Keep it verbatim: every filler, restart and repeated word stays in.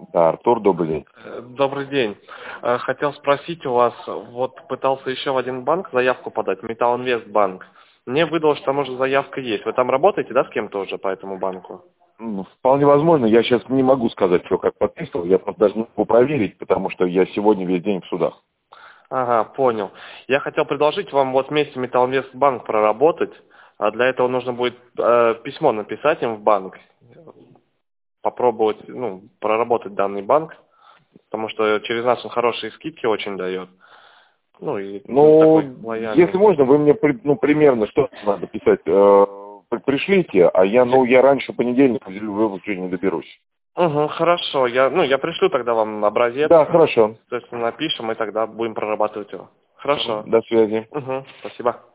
Да, Артур, добрый день. Э, Добрый день. Э, Хотел спросить у вас, вот пытался еще в один банк заявку подать, Металлинвест банк. Мне выдало, что там уже заявка есть. Вы там работаете, да, с кем-то уже по этому банку? Ну, вполне возможно, я сейчас не могу сказать, что как подписывал, я просто даже не могу проверить, потому что я сегодня весь день в судах. Ага, понял. Я хотел предложить вам вот вместе Металлинвест банк проработать, а для этого нужно будет э, письмо написать им в банк, попробовать, ну, проработать данный банк, потому что через нас он хорошие скидки очень дает. Ну и ну, такой Ну, лояльный. если можно, вы мне при- ну, примерно что надо писать, э, при- пришлите, а я, ну, я раньше понедельника выпуску не доберусь. Угу, хорошо. Я, ну, я пришлю тогда вам образец, Да, хорошо. то есть напишем, и тогда будем прорабатывать его. Хорошо. До связи. Угу, спасибо.